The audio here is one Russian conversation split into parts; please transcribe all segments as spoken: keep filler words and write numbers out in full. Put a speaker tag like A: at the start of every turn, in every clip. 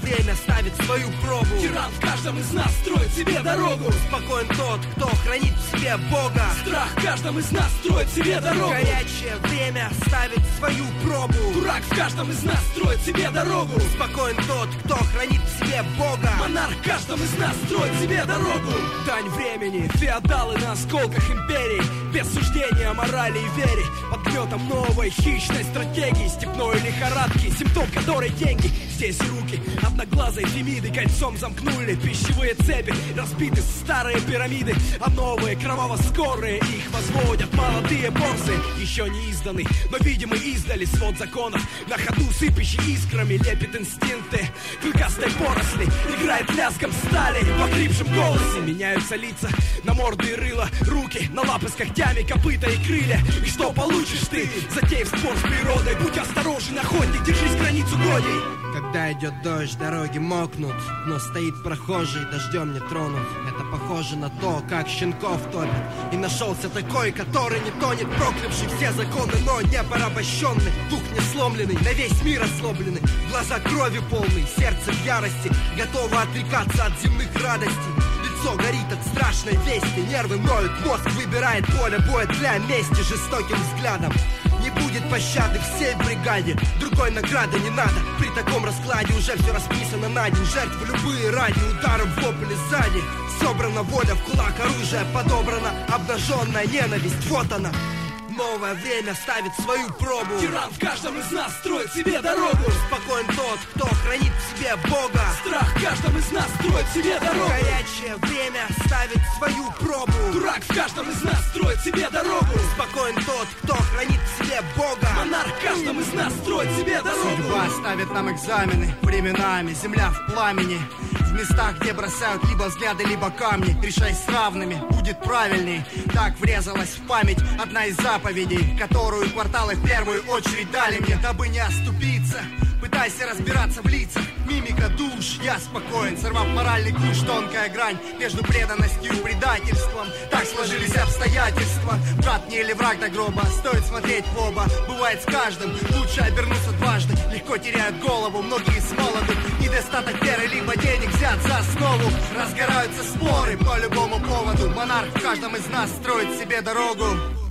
A: время ставит свою пробу.
B: Тиран в каждом из нас строит себе дорогу.
A: Спокоен тот, кто хранит в себе Бога.
B: Страх в каждом из нас строит себе дорогу.
A: Горячее время ставит свою пробу.
B: Дурак в каждом из нас строит себе дорогу.
A: Спокоен тот, кто хранит в себе Бога.
B: Монарх в каждом из нас строит себе дорогу. Дань времени, феодалы на осколках империй. Без суждения, морали и вере. Под гнетом новой хищной стратегии, степной лихорадки, симптом которой деньги. Здесь руки одноглазой Фемиды кольцом замкнули. Пищевые цепи разбиты старые пирамиды, а новые кроваво-скорые их возводят молодые борзы. Еще не изданы, но видимо издали свод законов. На ходу сыпящий искрами лепит инстинкты клыкастой поросли. Играет лязгом стали в охрипшем голосе. Меняются лица на морды и рыло, руки на лапы с когтями, копыта и крылья. И что получишь ты, затеяв спор с природой? Будь осторожен, охотник, держись границ угодий.
A: Когда идет дождь, дороги мокнут, но стоит прохожий, дождем не тронут. Это похоже на то, как щенков топят. И нашелся такой, который не тонет, проклявший все законы, но не порабощенный. Дух не сломленный, на весь мир ослобленный. Глаза крови полны, сердце в ярости, готово отрекаться от земных радостей. Лицо горит от страшной вести, нервы ноют, мозг выбирает поле боя для мести жестоким взглядом. Не будет пощады всей бригаде, другой награды не надо. При таком раскладе уже все расписано на день. Жертвы любые ради, ударов в лоб или сзади. Собрана воля в кулак, оружие подобрано, обнаженная ненависть, вот она. Новое время ставит свою пробу.
B: Тиран в каждом из нас строит себе дорогу.
A: Спокоен тот, кто хранит в себе Бога.
B: Страх в каждом из нас строит себе дорогу.
A: Горячее время ставит свою пробу.
B: Дурак в каждом из нас строит себе дорогу.
A: Спокоен тот, кто хранит в себе Бога.
B: Монарх в каждом из нас строит себе дорогу.
C: Судьба ставит нам экзамены временами, земля в пламени. В местах, где бросают либо взгляды, либо камни. Решай с равными, будет правильней. Так врезалась в память одна из заповедей, которую кварталы в первую очередь дали мне, дабы не оступиться. Пытайся разбираться в лицах, мимика душ. Я спокоен, сорвав моральный куш. Тонкая грань между преданностью и предательством. Так сложились обстоятельства. Брат мне или враг до гроба, стоит смотреть в оба. Бывает с каждым, лучше обернуться дважды. Легко теряют голову многие с молоду. Недостаток веры, либо денег взят за основу. Разгораются споры по любому поводу. Монарх в каждом из нас строит себе дорогу.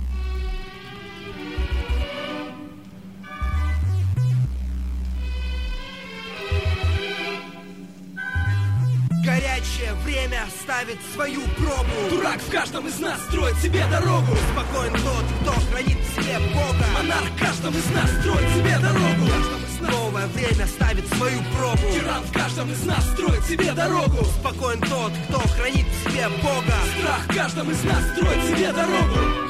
A: Горячее время ставит свою пробу.
B: Дурак в каждом из нас строит себе дорогу.
A: Спокоен тот, кто хранит в себе Бога.
B: Монарх в каждом из нас строит себе дорогу.
A: Новое время ставит свою пробу.
B: Тиран в каждом из нас строит себе дорогу.
A: Спокоен тот, кто хранит в себе Бога.
B: Страх в каждом из нас строит себе дорогу.